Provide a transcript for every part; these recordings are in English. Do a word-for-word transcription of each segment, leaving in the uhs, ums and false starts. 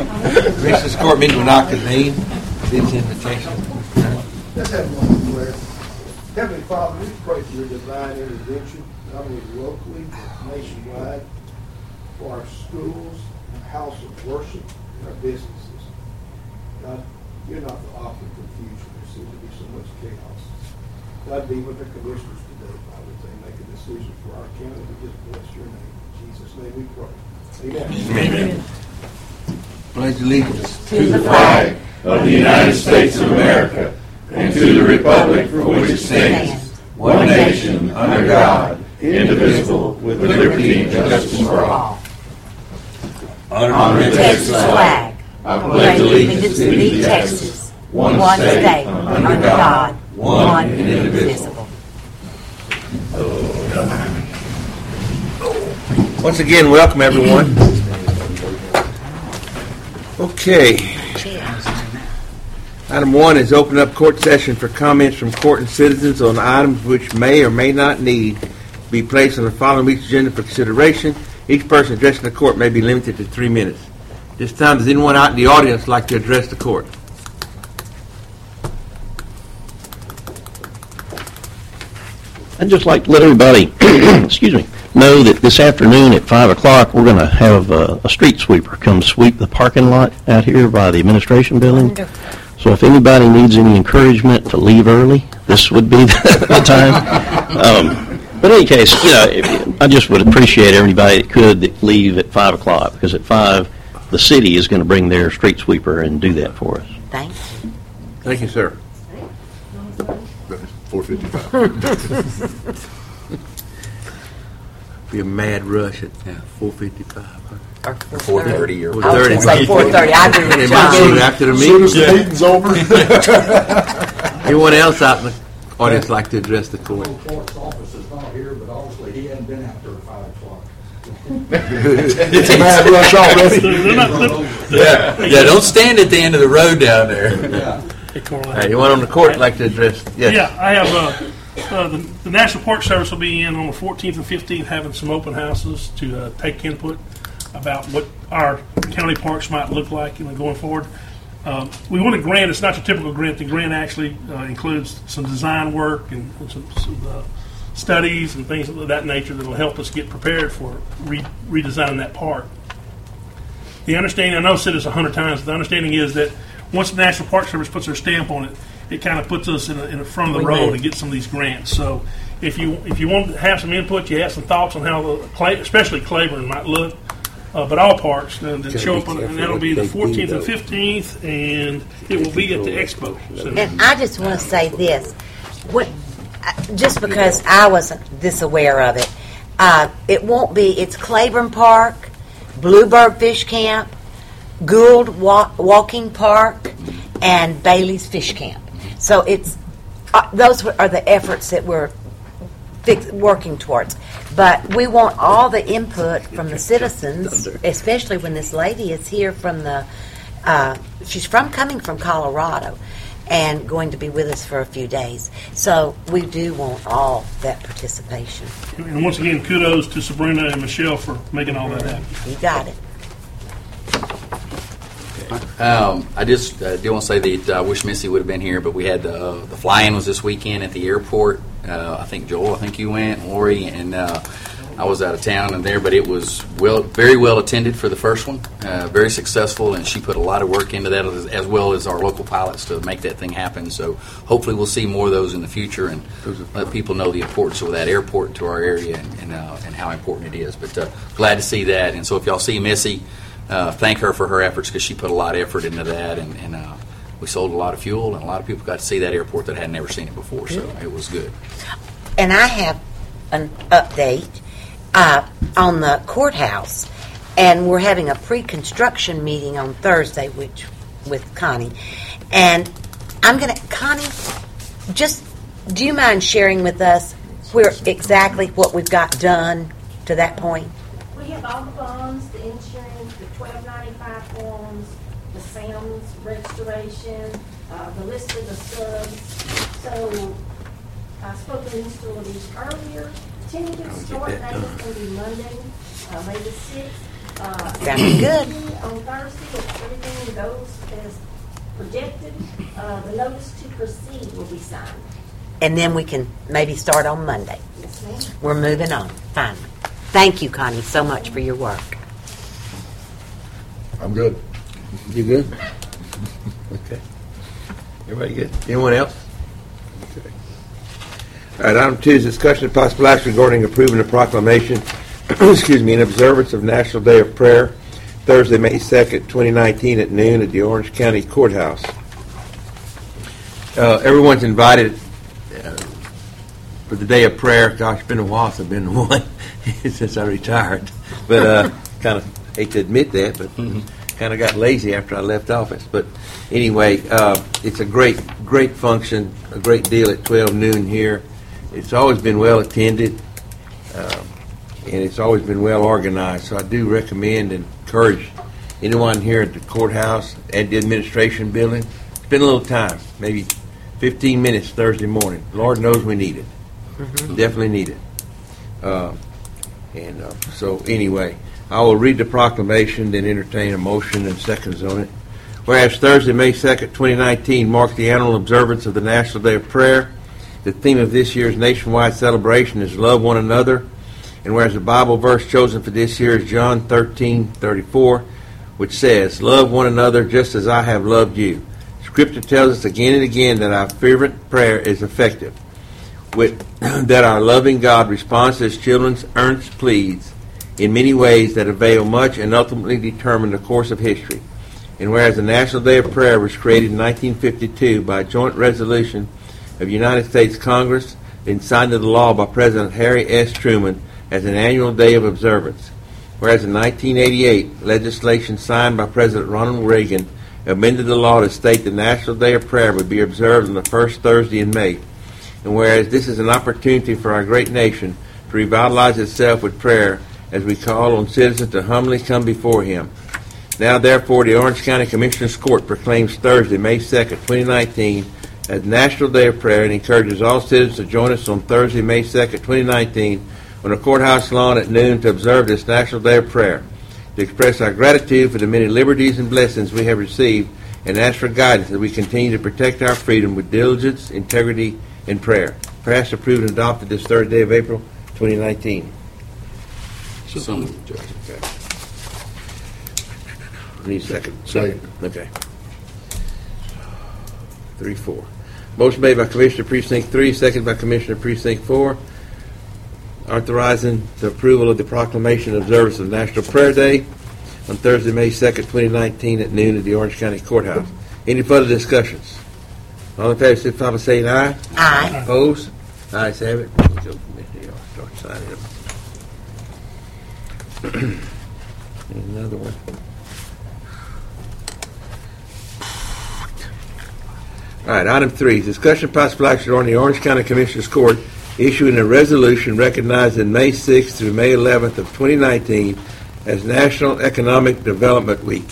Commissioners Court meeting will not convene. This invitation. Let's have one prayer. Heavenly Father, we pray for your divine intervention, not only locally, but nationwide, for our schools, our house of worship, and our businesses. God, you're not the author of confusion. There seems to be so much chaos. God, be with the commissioners today, Father, as they make a decision for our county. We just bless your name. In Jesus' name we pray. Amen. Amen. Pledge allegiance to the flag of the United States of America and to the republic for which it stands, one nation, under God, indivisible, with liberty and justice for all. Honor the Texas flag. I pledge allegiance to thee, Texas, one state, under God, one and indivisible. Once again, welcome everyone. Okay. Item one is open up court session for comments from court and citizens on items which may or may not need to be placed on the following week's agenda for consideration. Each person addressing the court may be limited to three minutes. This time, does anyone out in the audience like to address the court? I'd just like to let everybody, excuse me, know that this afternoon at five o'clock we're going to have a, a street sweeper come sweep the parking lot out here by the administration building. Wonderful. So if anybody needs any encouragement to leave early, this would be the, the time. Um, but in any case, you know, I just would appreciate everybody that could that leave at five o'clock, because at five the city is going to bring their street sweeper and do that for us. Thank you. Thank you, sir. four fifty-five. Be a mad rush at yeah, four fifty-five. Or four thirty. Or I was going to say four thirty. I agree with John. After the meeting. As soon as the meeting's over. Anyone else out in the audience like to address the court? The court's office is not here, but obviously he hadn't been out there at five o'clock. It's a mad rush already. yeah, yeah. Don't stand at the end of the road down there. Yeah. Hey, anyone on the court like to address? Yes. Yeah, I have uh, uh, the, the National Park Service will be in on the fourteenth and fifteenth having some open houses to uh, take input about what our county parks might look like, you know, going forward. Um, we want a grant. It's not your typical grant. The grant actually uh, includes some design work and, and some, some uh, studies and things of that nature that will help us get prepared for re- redesigning that park. The understanding, I know I've said this a hundred times, but the understanding is that once the National Park Service puts their stamp on it, it kind of puts us in, a, in a front of the road to get some of these grants. So if you if you want to have some input, you have some thoughts on how the, Clay, especially Claiborne might look, uh, but all parks, uh, that show up on it, and that'll be the fourteenth and fifteenth, and it will be at the expo. So. And I just want to say this, what, just because I wasn't this aware of it, uh, it won't be, it's Claiborne Park, Bluebird Fish Camp, Gould Walk, Walking Park, and Bailey's Fish Camp. So it's uh, those are the efforts that we're fix, working towards. But we want all the input from the citizens, especially when this lady is here from the. Uh, she's from coming from Colorado, and going to be with us for a few days. So we do want all that participation. And once again, kudos to Sabrina and Michelle for making all that happen. You got it. Um, I just uh, do want to say that I uh, wish Missy would have been here, but we had the, uh, the fly-in was this weekend at the airport. Uh, I think Joel, I think you went, Lori, and uh, I was out of town and there, but it was well, very well attended for the first one, uh, very successful, and she put a lot of work into that as, as well as our local pilots to make that thing happen. So hopefully we'll see more of those in the future and let people know the importance of that airport to our area and, and, uh, and how important it is. But uh, glad to see that, and so if y'all see Missy, Uh, thank her for her efforts because she put a lot of effort into that, and, and uh, we sold a lot of fuel, and a lot of people got to see that airport that had never seen it before, so it was good. And I have an update uh, on the courthouse, and we're having a pre-construction meeting on Thursday, which with Connie, and I'm going to, Connie, just do you mind sharing with us where exactly what we've got done to that point? We have all the bonds, the insurance, the twelve ninety-five forms, the SAMS restoration, uh, the list of the subs. So I spoke to Mister Louise earlier. Tentative start date is going to be Monday, uh, May the sixth. Uh, Sounds good. On Thursday at three goes as projected, uh, the notice to proceed will be signed. And then we can maybe start on Monday. Yes, ma'am. We're moving on, finally. Thank you, Connie, so much for your work. I'm good. You good? Okay. Everybody good? Anyone else? Okay. All right, item two is discussion of possible action regarding approving a proclamation, excuse me, in observance of National Day of Prayer, Thursday, May second, twenty nineteen at noon at the Orange County Courthouse. Uh, everyone's invited uh, for the Day of Prayer. Gosh, it's been a while since I've been to one since I retired. But uh, kind of hate to admit that, but kind of got lazy after I left office. But anyway, uh, it's a great, great function, a great deal at twelve noon here. It's always been well attended, uh, and it's always been well organized. So I do recommend and encourage anyone here at the courthouse and the administration building. Spend a little time, maybe fifteen minutes Thursday morning. Lord knows we need it. Mm-hmm. Definitely need it. Uh, and uh, so anyway, I will read the proclamation, then entertain a motion and seconds on it. Whereas Thursday, May second, twenty nineteen marks the annual observance of the National Day of Prayer. The theme of this year's nationwide celebration is Love One Another. And whereas the Bible verse chosen for this year is John thirteen thirty-four, which says, "Love one another just as I have loved you." Scripture tells us again and again that our fervent prayer is effective, with, that our loving God responds to His children's earnest pleas in many ways that avail much and ultimately determine the course of history. And whereas the National Day of Prayer was created in nineteen fifty-two by a joint resolution of the United States Congress and signed into law by President Harry S. Truman as an annual day of observance. Whereas in nineteen eighty-eight, legislation signed by President Ronald Reagan amended the law to state the National Day of Prayer would be observed on the first Thursday in May. And whereas this is an opportunity for our great nation to revitalize itself with prayer as we call on citizens to humbly come before Him. Now, therefore, the Orange County Commissioners Court proclaims Thursday, May second, twenty nineteen as National Day of Prayer and encourages all citizens to join us on Thursday, May second, twenty nineteen on the courthouse lawn at noon to observe this National Day of Prayer, to express our gratitude for the many liberties and blessings we have received and ask for guidance as we continue to protect our freedom with diligence, integrity, and prayer. Passed, approved, and adopted this third day of April, twenty nineteen. So moved, Judge. Okay. Need a second. Second. Okay. Three, four. Motion made by Commissioner Precinct three, seconded by Commissioner Precinct four, authorizing the approval of the proclamation of observance of National Prayer Day on Thursday, May second, twenty nineteen at noon at the Orange County Courthouse. Any further discussions? All in favor, signify by saying aye. Aye. Opposed? Ayes have it. Go, Commissioner. Start signing them. Another one. All right, item three, discussion of possible action on the Orange County Commissioners Court issuing a resolution recognizing May sixth through May eleventh of twenty nineteen as National Economic Development Week.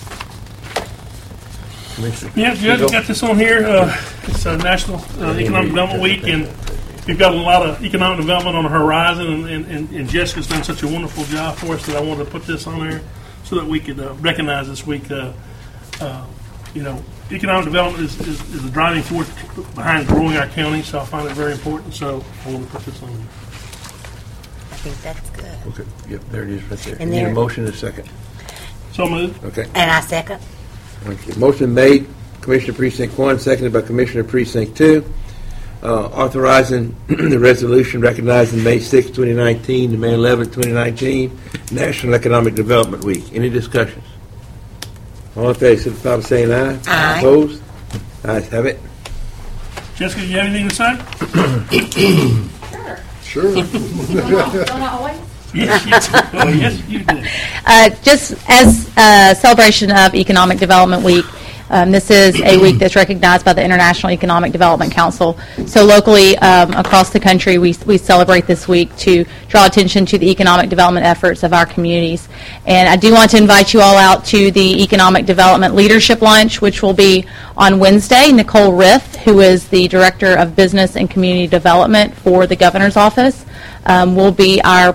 Yeah, Judge, we got this on here. Uh, it's uh, National uh, Economic Development Week, and we've got a lot of economic development on the horizon, and, and, and, and Jessica's done such a wonderful job for us that I wanted to put this on there so that we could uh, recognize this week. Uh, uh, you know, economic development is, is, is the driving force behind growing our county, so I find it very important, so I want to put this on there. I think that's good. Okay, yep, there it is right there. And Need a there- motion and a second. So moved. Okay. And I second. Thank you. Motion made, Commissioner Precinct one, seconded by Commissioner Precinct two, uh, authorizing the resolution recognizing May sixth, twenty nineteen to May eleventh, twenty nineteen, National Economic Development Week. Any discussions? All in favor, signify by saying aye. Aye. Opposed? Ayes have it. Jessica, do you have anything to say? Sure. Don't I always? Yes, yes, oh, yes, you do. Uh, just as a celebration of Economic Development Week, um, this is a week that's recognized by the International Economic Development Council. So locally, um, across the country, we, we celebrate this week to draw attention to the economic development efforts of our communities. And I do want to invite you all out to the Economic Development Leadership Lunch, which will be on Wednesday. Nicole Riff, who is the Director of Business and Community Development for the Governor's Office, um, will be our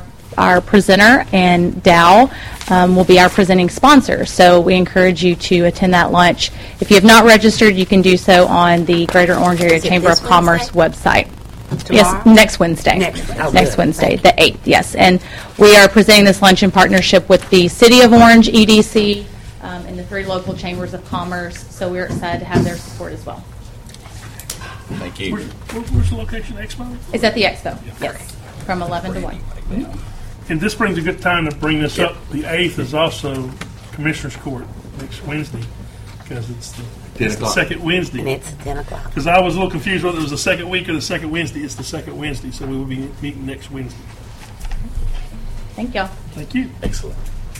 our presenter, and Dow um, will be our presenting sponsor. So we encourage you to attend that lunch. If you have not registered, you can do so on the Greater Orange Area Is it Chamber of this Commerce website. Yes, Tomorrow? next Wednesday. Next- oh, Next good. Wednesday, Thank the eighth, yes. And we are presenting this lunch in partnership with the City of Orange, E D C, um, and the three local chambers of commerce. So we're excited to have their support as well. Thank you. Where's, where- where's the location, Expo? It's at the Expo, yes, from eleven to one. And this brings a good time to bring this up. The eighth is also Commissioners Court next Wednesday, because it's the, it's the o'clock. second And Wednesday. it's at ten o'clock. Because I was a little confused whether it was the second week or the second Wednesday. It's the second Wednesday, so we will be meeting next Wednesday. Thank y'all. Thank you. Excellent.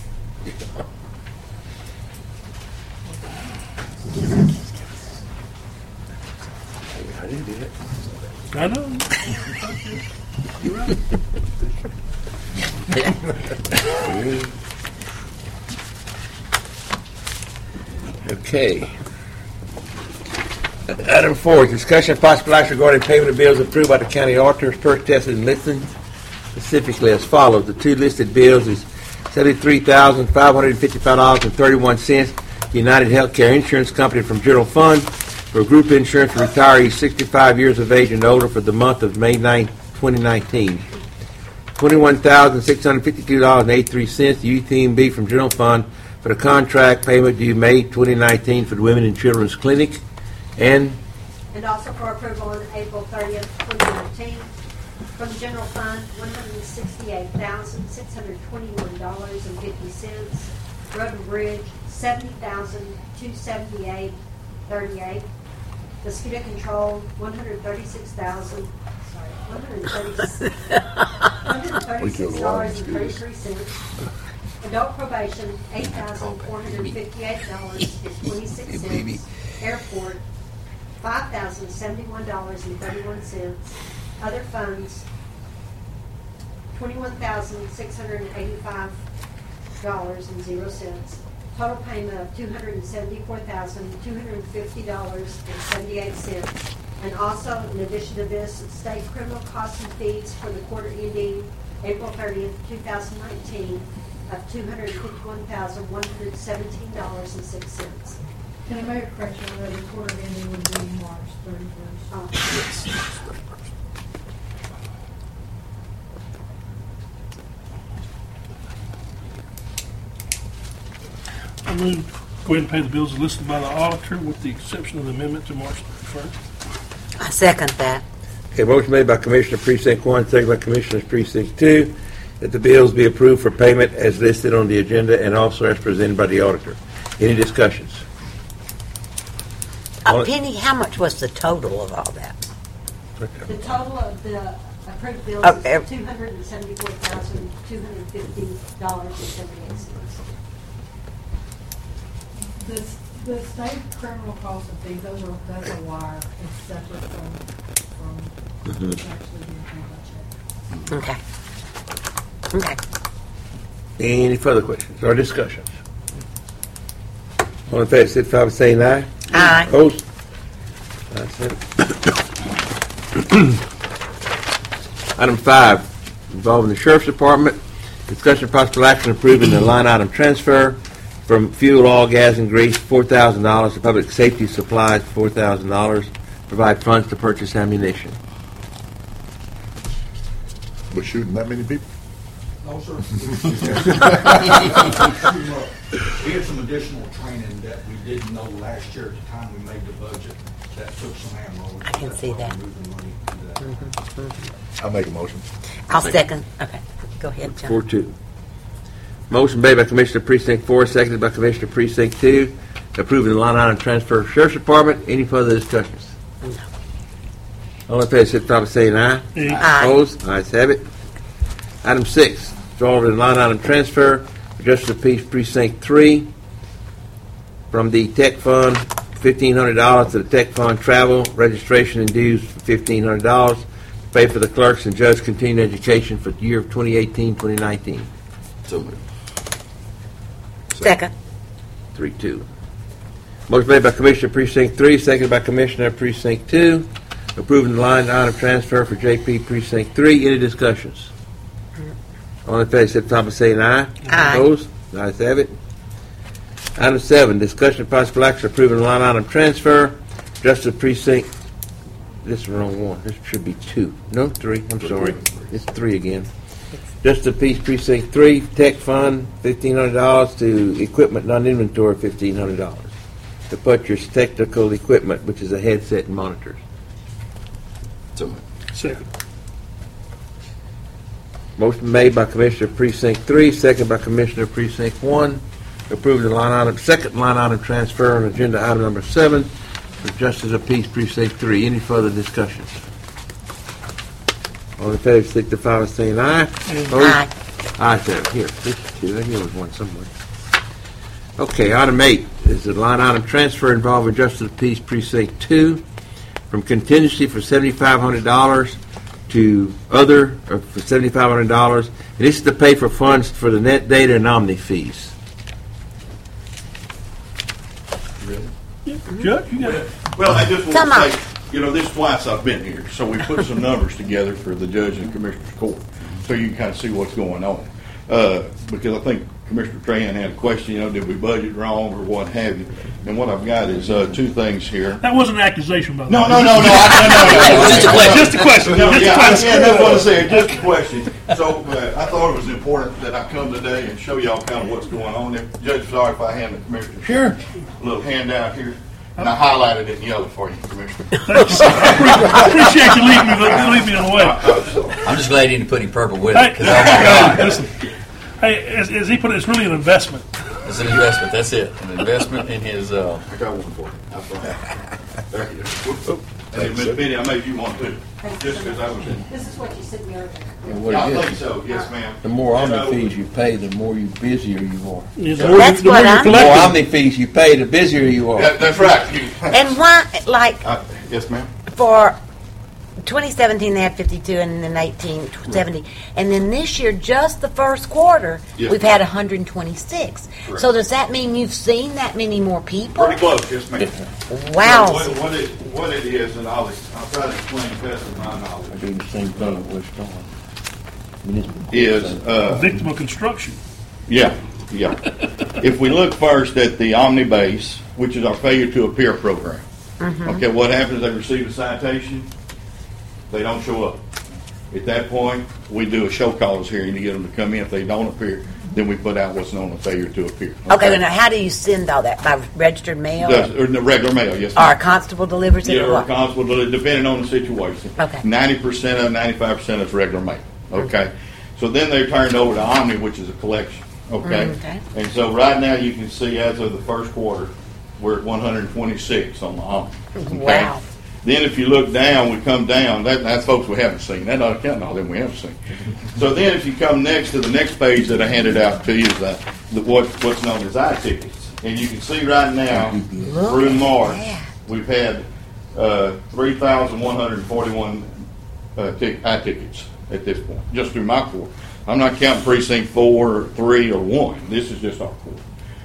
I didn't do it. I know. You're right. Okay. Item four, discussion of possible action regarding payment of bills approved by the county auditors per tested and listed specifically as follows. The two listed bills is seventy-three thousand five hundred fifty-five dollars and thirty-one cents. United Healthcare Insurance Company from General Fund for group insurance for retirees sixty-five years of age and older for the month of May ninth, twenty nineteen. twenty-one thousand six hundred fifty-two dollars and eighty-three cents. U T M B from General Fund for the contract payment due May twenty nineteen for the Women and Children's Clinic. And And also for approval on April thirtieth, twenty nineteen. From the general fund, one hundred sixty-eight thousand six hundred twenty-one dollars and fifty cents. Road and Bridge, seventy thousand two hundred seventy-eight dollars and thirty-eight cents. Mosquito Control, one hundred thirty-six thousand dollars, sorry, one hundred thirty-six one hundred thirty-six dollars and thirty-three cents. Adult Probation, eight thousand four hundred fifty-eight dollars and twenty-six cents. Airport, five thousand seventy-one dollars and thirty-one cents. Other funds, twenty-one thousand six hundred eighty-five dollars and zero cents. Total payment of two hundred seventy-four thousand two hundred fifty dollars and seventy-eight cents. And also, in addition to this, state criminal costs and fees for the quarter ending April thirtieth, two thousand nineteen of two hundred fifty-one thousand one hundred seventeen dollars and six cents. Can I make a correction that the quarter ending would be March thirty-first? I move, go ahead and pay the bills as listed by the auditor with the exception of the amendment to March thirty-first. I second that. a motion made by Commissioner Precinct one, second by Commissioner Precinct two, that the bills be approved for payment as listed on the agenda and also as presented by the auditor. Any discussions? Uh, Penny, how much was the total of all that? The total of the approved bills Oh, ev- is two hundred seventy-four thousand two hundred fifty dollars and seventy-eight cents. The, the state criminal costs and fees, those are, that's a wire. It's separate from, from actually being paid by check. Okay. Okay. Any further questions or discussions? All in favor, signify by saying aye. Aye. Opposed? Ayes have it. Item five, involving the Sheriff's Department, discussion of possible action approving the line item transfer from fuel, oil, gas, and grease, four thousand dollars, to public safety supplies, four thousand dollars, provide funds to purchase ammunition. We're shooting that many people? No, sir. We had some additional training that we didn't know last year at the time we made the budget that took some ammo. I can see that. That's why we're moving money to that. I'll make a motion. I'll second. Okay. Go ahead, John. Four two. Motion made by Commissioner Precinct four, seconded by Commissioner Precinct two, approving the line item transfer of Sheriff's Department. Any further discussions? No. All in favor, signify by saying aye. Aye. Opposed? Ayes have it. Item six, withdrawal of the line item transfer for Justice of Peace Precinct three from the Tech Fund, fifteen hundred dollars, to the Tech Fund travel, registration, and dues for fifteen hundred dollars, to pay for the clerks and judge continuing education for the year of twenty eighteen twenty nineteen. So moved. Second. Three two. Motion made by Commissioner Precinct three, seconded by Commissioner Precinct two, approving the line item transfer for J P Precinct three. Any discussions? All in favor, signify by saying aye. Aye. Opposed? Ayes have it. Item seven, discussion of possible action approving line item transfer, Justice Precinct, this is the wrong one, this should be two, no, three, I'm sorry, it's three again. Justice Peace Precinct three, Tech Fund, fifteen hundred dollars to equipment non-inventory, fifteen hundred dollars. To purchase technical equipment, which is a headset and monitors. So, Second. Motion made by Commissioner Precinct three, second by Commissioner Precinct one. Approve the line item, second line item transfer on agenda item number seven for Justice of Peace Precinct three. Any further discussions? All in favor, signify by saying aye. Aye. Aye, seven. Here, this two. Here was one somewhere. Okay, item eight is the line item transfer involving Justice of Peace Precinct two from contingency for seventy-five hundred dollars to other uh, for seventy-five hundred dollars. And this is to pay for funds for the net data and Omni fees. Judge, you got it. Well, I just Come want on. to say, you know, this twice I've been here, so we put some numbers together for the judge and commissioner's court, so you can kind of see what's going on. Uh, because I think Commissioner Tran had a question, you know, did we budget wrong or what have you? And what I've got is uh, two things here. That wasn't an accusation, by the No, way. no, no, no, I, no, no, no. Just a question. Just a question. No, Just a yeah, question. yeah, that's what I said. Just a question. So uh, I thought it was important that I come today and show y'all kind of what's going on there. Judge, sorry if I hand the commissioner Sure. a little handout here, and I highlighted it in yellow for you, Commissioner. I appreciate you leaving me, leaving me on the way. I'm just glad you didn't put any purple with Hey, it, because oh my God, listen, hey, as, as he put it, it's really an investment. it's an investment. That's it, an investment in his. Uh, I got one for you. I thought. There you go. Whoop, whoop. Hey, Miss Biddy, I made you one too, just because I was in. This is what you sent me earlier. And what Yeah, it I is, think so. Yes, ma'am. the more And, uh, Omni fees you pay, the more you busier you are. The more That's you- the more what you I'm- The more collect- Omni fees you pay, the busier you are. That, that's right. You- And why, like, Uh, yes, ma'am. for twenty seventeen, they had fifty-two, and then eighteen, seventy. And then this year, just the first quarter, Yes. we've had one hundred twenty-six. Correct. So does that mean you've seen that many more people? Pretty close, yes, ma'am. Wow. So What, what it, what it is, and I'll, I'll try to explain the best of my I knowledge, do the same thing at West Dawn. Municipal court is, same. uh, Victim of construction. yeah, yeah. If we look first at the Omni Base, which is our failure to appear program. Okay, what happens, they receive a citation, they don't show up. At that point, we do a show cause hearing to get them to come in. If they don't appear, then we put out what's known as failure to appear. Okay, well, now how do you send all that? By registered mail? Does- Or the regular mail, yes. Or ma'am. a constable delivers it Yeah, or or what? constable, depending on the situation. Okay. Ninety percent of, ninety-five percent is regular mail, okay? So then they're turned over to Omni, which is a collection, okay? Mm, okay. And so right now, you can see as of the first quarter, we're at one hundred twenty-six on the Omni. okay? Wow. Then if you look down, we come down, that, that's folks we haven't seen. That not counting all them we haven't seen. So then if you come next to the next page that I handed out to you, is uh, the, what, what's known as I-tickets. And you can see right now, through March, that. we've had uh, three thousand one hundred forty-one uh, tic- I-tickets at this point, just through my court. I'm not counting precinct four, or three, or one. This is just our court.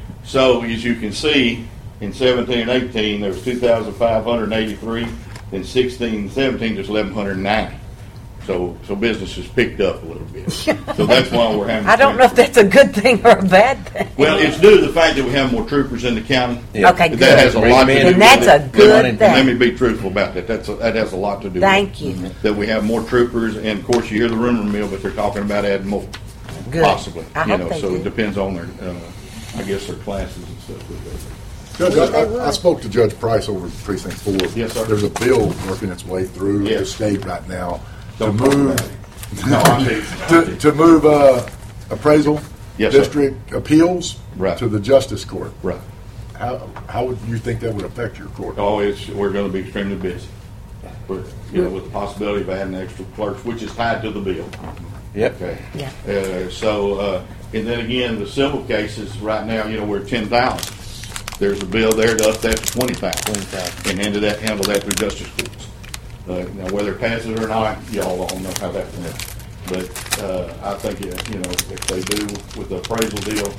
So as you can see, in seventeen and eighteen, there was two thousand five hundred eighty-three. In sixteen and seventeen, there's eleven hundred ninety. So, so business has picked up a little bit. So that's why we're having. I don't know if that's a good thing or a bad thing. Well, it's due to the fact that we have more troopers in the county. Yeah. Okay, That good. has a lot to do And with it. that's a And good let- and Let me thing. be truthful about that. That's a, that has a lot to do. Thank with you. it. That we have more troopers, and of course you hear the rumor mill, but they're talking about adding more, Good. possibly. I you hope know, they so do. it depends on their, uh, I guess, their classes and stuff. that they- Judge, I, I, I spoke to Judge Price over at Precinct Four. Yes, sir. There's a bill working its way through the Yes. state right now to Don't talk move about it. No, I'm to, to move uh, appraisal Yes, sir. district appeals Right. to the Justice Court. Right. How how would you think that would affect your court? Oh, it's, we're gonna be extremely busy. We're, you know, with the possibility of adding extra clerks, which is tied to the bill. Yep. Okay. Yeah. Uh, so, uh, and then again, the civil cases, right now, you know, we're at ten thousand. There's a bill there to up that to twenty thousand. And handle that, handle that through justice courts. Uh, now, whether it passes or not, y'all all know how that works. But, uh, I think, uh, you know, if they do with the appraisal deal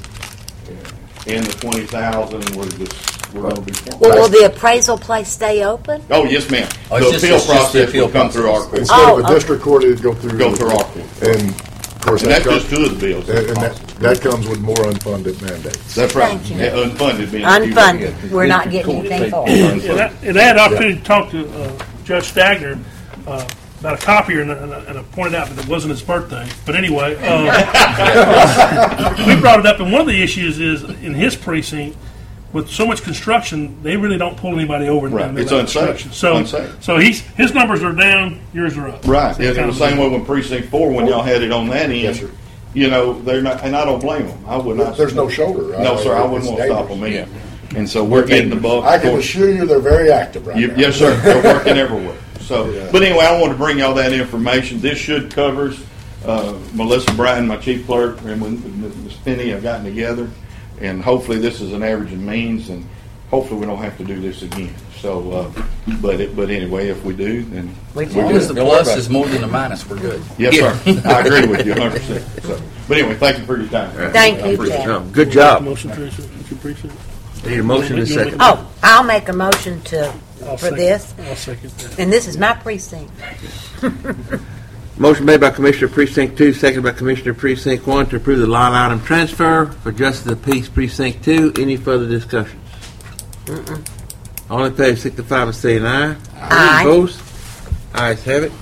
uh, and the twenty thousand, we're just, we're gonna be. Well, will the appraisal place stay open? Oh, yes, ma'am. Oh, it's The just- appeal it's just the process appeal will come through our process. court. Instead Oh, of a okay. district court, it'd go through Go through our court. And Of course, And that that's just comes, two of the bills. and and that, that comes with more unfunded mandates. That's right. Thank you. Yeah, unfunded being. Unfunded, we're not getting anything for it. And I, and I had the opportunity to talk to uh, Judge Stagner uh, about a copier, and, and, and I pointed out that it wasn't his birthday. But anyway, uh, we brought it up, and one of the issues is in his precinct, with so much construction, they really don't pull anybody over. in Right. the middle It's of unsafe. construction. So, Unsafe. so he's his numbers are down, yours are up. Right. So Yeah, it's the kind of- same way when precinct four, when y'all had it on that end. Yes, sir. You know, they're not, and I don't blame them. I would not. There's no shoulder. No, I- sir, I it's wouldn't want to stop them dangerous. either. And so we're getting the bulk. I can assure you they're very active right You- now. Yes, sir. They're working everywhere. So, Yeah. but anyway, I want to bring y'all that information. This should covers uh, Melissa Bratton, my chief clerk, and with Miz Finney have gotten together, and hopefully this is an average and means, and hopefully we don't have to do this again. So, uh, but it, but anyway, if we do, then We As do. long as the plus is more than the minus, we're good. yes, sir. I agree with you one hundred percent. So, but anyway, thank you for your time. Thank I you, appreciate it. Jack. No, good job. Motion, Teresa, if you appreciate it. Need a motion in a second. Oh, I'll make a motion to, I'll for second- this, I'll second that. and this is my precinct. Motion made by Commissioner Precinct Two, seconded by Commissioner Precinct One to approve the line item transfer for Justice of the Peace Precinct Two. Any further discussions? All in favor, signify by saying aye. Aye. Opposed? Ayes have it.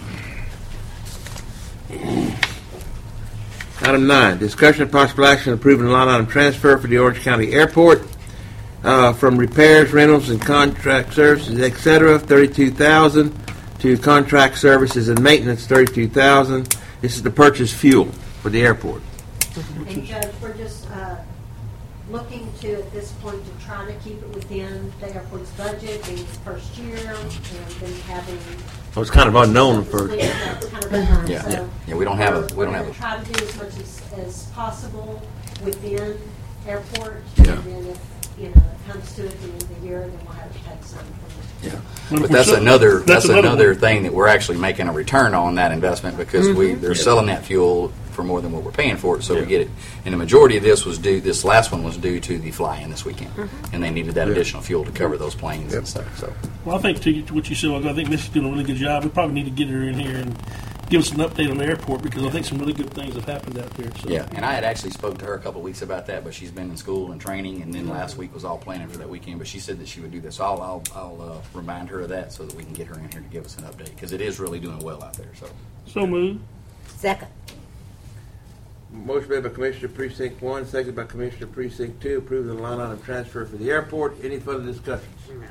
Item nine, discussion of possible action approving the line item transfer for the Orange County Airport uh, from repairs, rentals, and contract services, et cetera, thirty-two thousand dollars to contract services and maintenance, thirty-two thousand dollars. This is to purchase fuel for the airport. And Judge, we're just uh, looking to, at this point, to try to keep it within the airport's budget, being the first year, and then having... Well, it's kind of unknown for- Yeah, it's kind of unknown. Yeah, So yeah. Yeah, we don't have a- we we're don't gonna have a- try to do as much as, as possible within airport, Yeah. and then if, you know, it comes to it at the end of the year, then we'll have to take some from Yeah. But But we're that's still- another, that's that's another another one. thing that we're actually making a return on that investment because we, Mm-hmm. they're selling that fuel for more than what we're paying for it, so we get it. And the majority of this was due, this last one was due to the fly-in this weekend. Mm-hmm. And they needed that additional fuel to cover those planes and stuff, so. Well, I think to, to what you said, I think Missy's doing a really good job. We probably need to get her in here and give us an update on the airport because I think some really good things have happened out there. So. Yeah, and I had actually spoke to her a couple of weeks about that, but she's been in school and training, and then last week was all planning for that weekend. But she said that she would do this. So I'll I'll, I'll uh, remind her of that so that we can get her in here to give us an update because it is really doing well out there. So So moved. Second. Motion made by Commissioner Precinct One, seconded by Commissioner Precinct Two, approving the line item transfer for the airport. Any further discussions?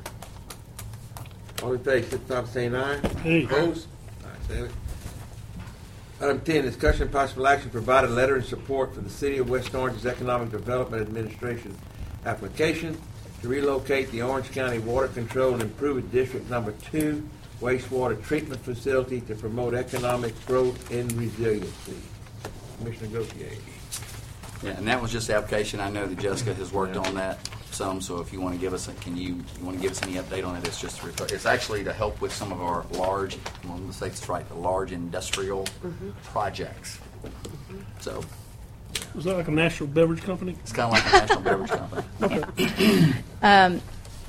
All in favor, signify by saying aye. Hey. Opposed? Ayes have it. Item ten, discussion and possible action, provide a letter in support for the City of West Orange's Economic Development Administration application to relocate the Orange County Water Control and Improvement District Number Two wastewater treatment facility to promote economic growth and resiliency. Commissioner Gauthier. yeah, and that was just the application. I know that Jessica has worked on that some. So if you want to give us, a, can you you want to give us any update on it? It's just to refer, it's actually to help with some of our large, well, let's say it's right, the large industrial projects. So Was that like a national beverage company? it's kind of like a national beverage company. Um,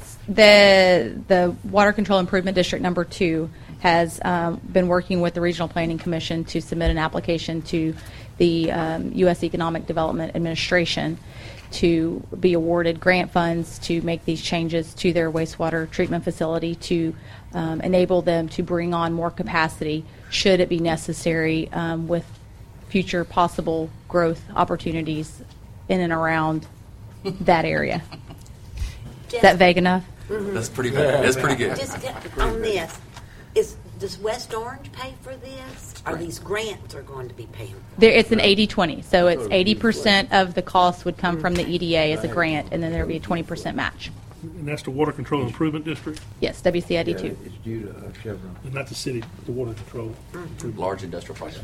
the the Water Control Improvement District Number Two has um, been working with the Regional Planning Commission to submit an application to the um, U S Economic Development Administration to be awarded grant funds to make these changes to their wastewater treatment facility to um, enable them to bring on more capacity should it be necessary um, with future possible growth opportunities in and around that area. Is that vague enough? That's pretty good. That's pretty good. Just get on this, is, does West Orange pay for this? Or these grants are going to be paying for There, it's an eighty twenty, so it's eighty percent of the cost would come from the E D A as a grant, and then there would be a twenty percent match. And that's the Water Control Improvement District, Yes, W C I D Yeah, two. it's due to uh, Chevron. and not the city, the Water Control. Large industrial project.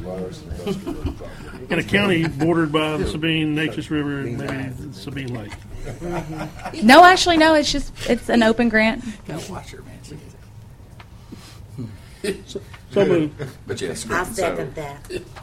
In a county bordered by the Sabine, Natchez River, and maybe Sabine Lake. No, actually, no, it's just, it's an open grant. Gotta watch her, man. She gets it. So moved. But yes, I'll so- second that.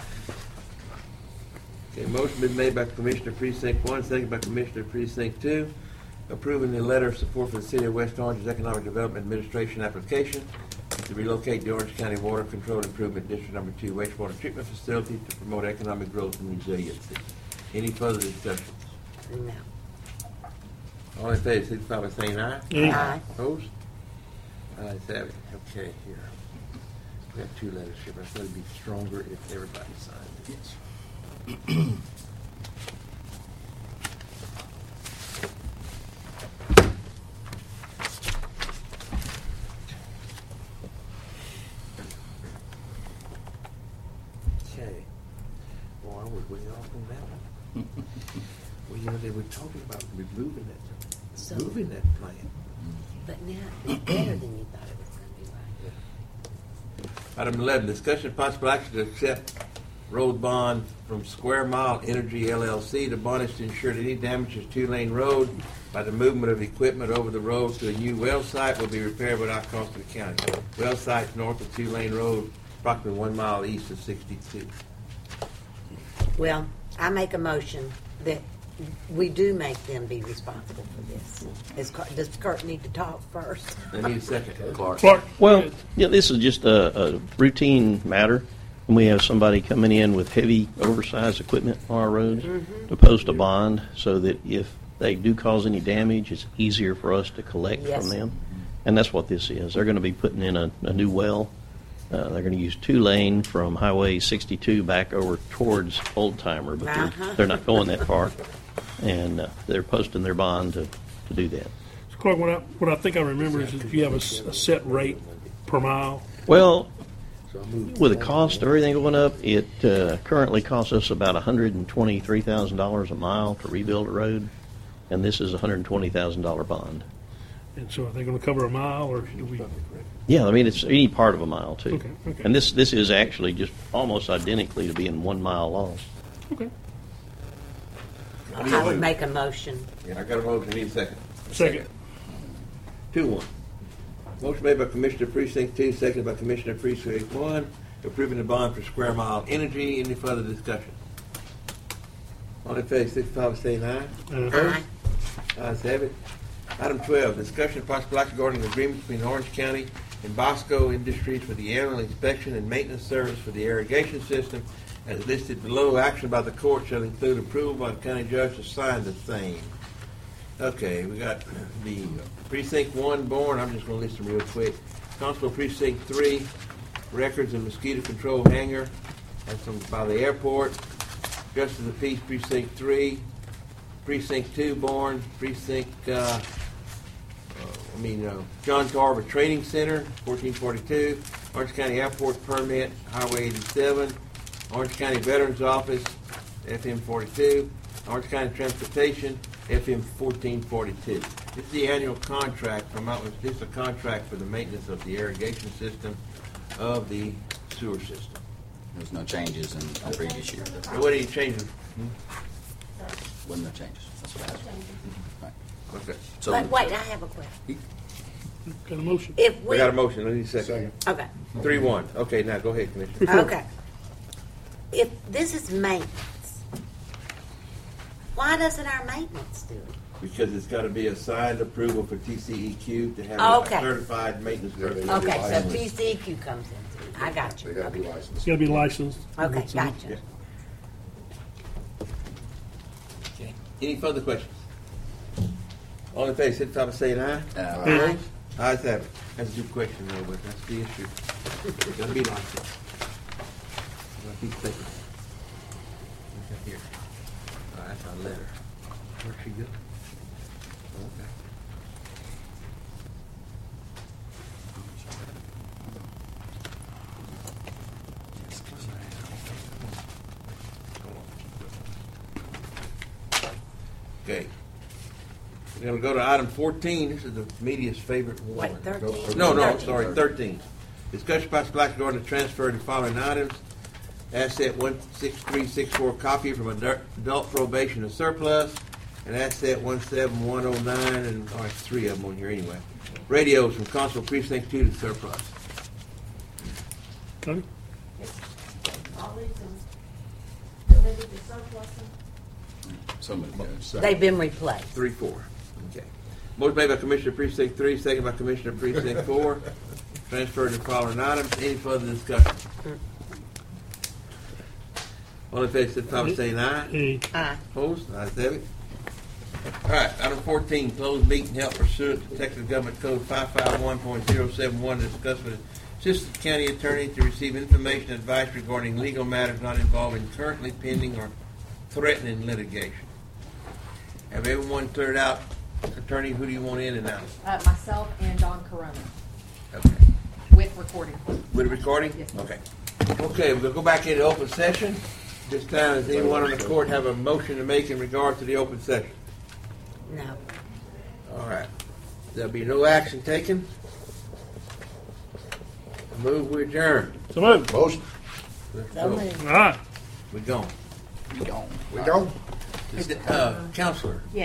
Okay, motion been made by Commissioner Precinct One, seconded by Commissioner Precinct Two, approving the letter of support for the City of West Orange's Economic Development Administration application to to relocate the Orange County Water Control Improvement District Number Two wastewater treatment facility to promote economic growth and resiliency. Any further discussion? No. All in favor, signify by saying aye. Aye. Aye. Opposed? Ayes have it. Okay, here. We have two letters here, but I thought it'd be stronger if everybody signed it. Yes. Okay. Well, I was way off on that one. Well, you know, they were talking about removing that, So- moving that plant. But now it's better than you thought it was going to be, right? Item eleven, discussion of possible action to accept road bond from Square Mile Energy L L C. The bond is to ensure that any damages to two-lane road by the movement of equipment over the road to a new well site will be repaired without cost to the county. Well site north of two-lane road, approximately one mile east of sixty-two. Well, I make a motion that we do make them be responsible for this. Is Kurt- Does Kurt need to talk first? I need a second. Clark. Clark. Well, yeah, this is just a, a routine matter. When we have somebody coming in with heavy, oversized equipment on our roads, to post a bond so that if they do cause any damage, it's easier for us to collect Yes. from them. And that's what this is. They're going to be putting in a, a new well. Uh, they're going to use two lane from Highway sixty-two back over towards Old Timer, but Uh-huh. they're, they're not going that far. And uh, they're posting their bond to, to do that. So Clark, what I, what I think I remember is if you have a, s- a set rate per mile, Well, with the cost of everything going up, it uh, currently costs us about one hundred twenty-three thousand dollars a mile to rebuild a road, and this is a one hundred twenty thousand dollars bond. and so are they going to cover a mile, or do we? Yeah, I mean, it's any part of a mile, too. Okay, okay. And this, this is actually just almost identically to being one mile long. Okay. I would make a motion. Yeah, I got a motion. I need a second. Second. Two one. Motion made by Commissioner Precinct Two, seconded by Commissioner Precinct One, approving the bond for Square Mile Energy. Any further discussion? All in favor, signify by saying aye. Uh, Aye. Ayes have it. Item twelve, discussion of possible action regarding an agreement between Orange County and Bosco Industries for the annual inspection and maintenance service for the irrigation system as listed below. Action by the court shall include approval by the county judge to sign the same. Okay, we got the precinct one born. I'm just going to list them real quick. Constable Precinct three, records and mosquito control hangar. That's from by the airport. Justice of the Peace Precinct three, Precinct two born. Precinct, uh, uh, I mean, uh, John Carver Training Center, fourteen forty-two. Orange County Airport Permit, Highway eighty-seven. Orange County Veterans Office, F M forty-two. Orange County Transportation, F M fourteen forty-two. This is the annual contract from, this is a contract for the maintenance of the irrigation system of the sewer system. There's no changes in the previous year. Now, what are you changing? Wasn't no changes. That's what I asked. Right. Okay. So, But wait, I have a question. got a motion. If We we, got a motion. I need a second. Second. okay, Three one. Okay, now go ahead, Commissioner. okay. If this is maintenance, why doesn't our maintenance do it? Because it's got to be a signed approval for T C E Q to have Okay. a certified maintenance Yeah, they- person. Okay, so licensed. P C Q comes into it. I got you. They gotta be Okay, licensed. It's got to be licensed. okay, So- gotcha. Yeah. Okay. Any further questions? All in favor, signify by saying aye. uh, Aye. Ayes have it. That's a good question, though, but that's the issue. It's gonna be like this. I'm gonna keep thinking. Look at here. Oh, that's our letter. Where'd she go? Okay. Okay. We're gonna go to item fourteen. This is the media's favorite one. Wait, thirteen? No, no, I'm Thirteen. sorry, thirteen. Discussion possible action regarding the transfer of the following items. Asset one six three six four copy from adult adult probation to surplus, and asset one seven one oh nine, and, oh, there's three of them on here anyway. Radios from Constable Precinct two to surplus. Tony? All these are delivered to surplus. so moved. Second. They've been replaced. Three, four. Okay. Motion made by Commissioner Precinct three, second by Commissioner Precinct four. Transfer to the following items. Any further discussion? All in favor, signify by saying aye. Aye. Opposed? Ayes have it. All right, item fourteen, closed meeting held pursuant to Texas Government Code five five one point zero seven one to discuss with Assistant County Attorney to receive information and advice regarding legal matters not involving currently pending or threatening litigation. Have everyone cleared out? Attorney, who do you want in and out? Uh, myself and Don Corona, Okay. with recording. With the recording? Yes. Okay. Okay, we'll go back into open session. This time, does anyone on the court have a motion to make in regard to the open session? No. All right. There'll be no action taken. Move, we adjourn. So move. Motion. Let's So go. moved. All right. We gone. We gone. We go. Uh, Counselor.